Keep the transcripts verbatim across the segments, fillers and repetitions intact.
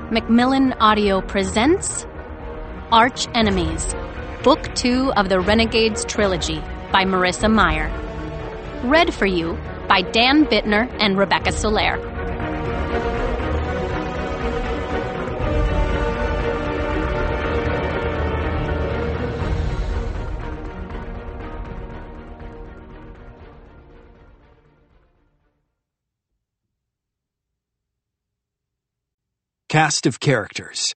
Macmillan Audio presents Arch Enemies, Book two of the Renegades Trilogy by Marissa Meyer. Read for you by Dan Bittner and Rebecca Soler. Cast of characters.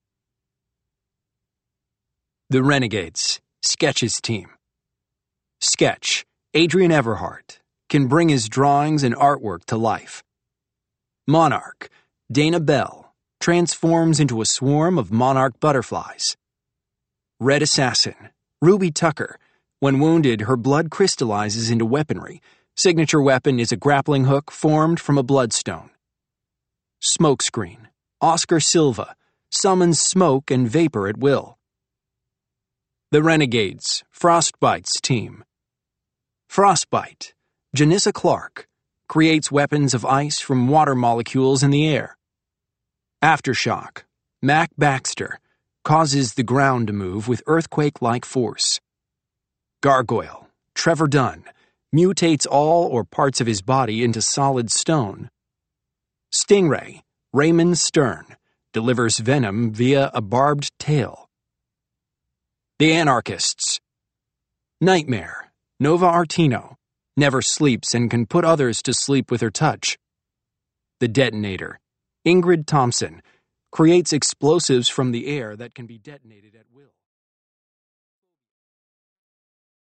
The Renegades, Sketch's team. Sketch, Adrian Everhart, can bring his drawings and artwork to life. Monarch, Dana Bell, transforms into a swarm of monarch butterflies. Red Assassin, Ruby Tucker, when wounded, her blood crystallizes into weaponry. Signature weapon is a grappling hook formed from a bloodstone. Smokescreen, Oscar Silva, summons smoke and vapor at will. The Renegades, Frostbite's team. Frostbite, Janissa Clark, creates weapons of ice from water molecules in the air. Aftershock, Mac Baxter, causes the ground to move with earthquake-like force. Gargoyle, Trevor Dunn, mutates all or parts of his body into solid stone. Stingray, Raymond Stern, delivers venom via a barbed tail. The Anarchists. Nightmare, Nova Artino, never sleeps and can put others to sleep with her touch. The Detonator, Ingrid Thompson, creates explosives from the air that can be detonated at will.